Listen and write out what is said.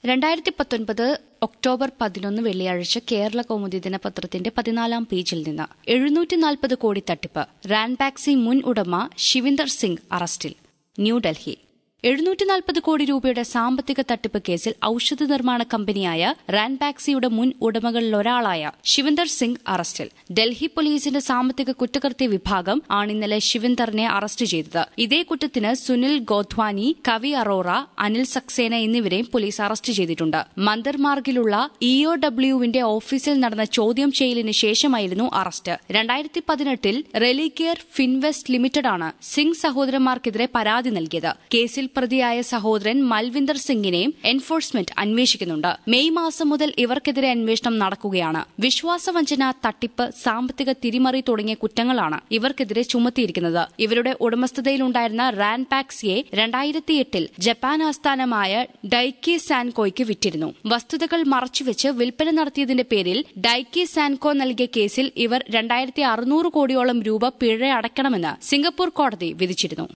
2019 October 11 വെള്ളിയാഴ്ച കേരള കൗമുദി ദിനപത്രത്തിന്റെ 14 പേജിൽ നിന്ന് 740 കോടി തട്ടിപ്പ്. റാൻബാക്സി മുൻ ഉടമ ശിവിന്ദർ സിംഗ് അറസ്റ്റിൽ. ന്യൂഡൽഹി. 740 കോടി രൂപയുടെ സാമ്പത്തിക തട്ടിപ്പ് കേസിൽ ഔഷധ നിർമ്മാണ കമ്പനിയായ റാൻബാക്സിയുടെ മുൻ ഉടമകളിലൊരാളായ ശിവിന്ദർ സിംഗ് അറസ്റ്റിൽ. ഡൽഹി പോലീസിന്റെ സാമ്പത്തിക കുറ്റകൃത്യ വിഭാഗം ആണ് ഇന്നലെ ശിവിന്ദറിനെ അറസ്റ്റ് ചെയ്തത്. ഇതേ കുറ്റത്തിന് സുനിൽ ഗോധ്വാനി, കവി അറോറ, അനിൽ സക്സേന എന്നിവരെയും പോലീസ് അറസ്റ്റ് ചെയ്തിട്ടുണ്ട്. മന്ദർമാർഗിലുള്ള ഇഒഡബ്ല്യുവിന്റെ ഓഫീസിൽ നടന്ന ചോദ്യം ചെയ്യലിന് ശേഷമായിരുന്നു അറസ്റ്റ്. 2018 റെലിഗിയർ ഫിൻവെസ്റ്റ് ലിമിറ്റഡാണ് സിംഗ് സഹോദരന്മാർക്കെതിരെ പരാതി നൽകിയത്. കേസിൽ പ്രതിയായ സഹോദരൻ മൽവിന്ദർ സിംഗിനെയും എൻഫോഴ്സ്മെന്റ് അന്വേഷിക്കുന്നുണ്ട്. മെയ് മാസം മുതൽ ഇവർക്കെതിരെ അന്വേഷണം നടക്കുകയാണ്. വിശ്വാസവഞ്ചന, തട്ടിപ്പ്, സാമ്പത്തിക തിരിമറി തുടങ്ങിയ കുറ്റങ്ങളാണ് ഇവർക്കെതിരെ ചുമത്തിയിരിക്കുന്നത്. ഇവരുടെ ഉടമസ്ഥതയിലുണ്ടായിരുന്ന റാൻബാക്സിയെ 2008 ജപ്പാൻ ആസ്ഥാനമായ ഡൈക്കി സാൻകോയ്ക്ക് വിറ്റിരുന്നു. വസ്തുതകൾ മറച്ചുവെച്ച് വിൽപ്പന നടത്തിയതിന്റെ പേരിൽ ഡൈക്കി സാൻകോ നൽകിയ കേസിൽ ഇവർ 2600 കോടിയോളം രൂപ പിഴ അടയ്ക്കണമെന്ന് സിംഗപ്പൂർ കോടതി വിധിച്ചിരുന്നു.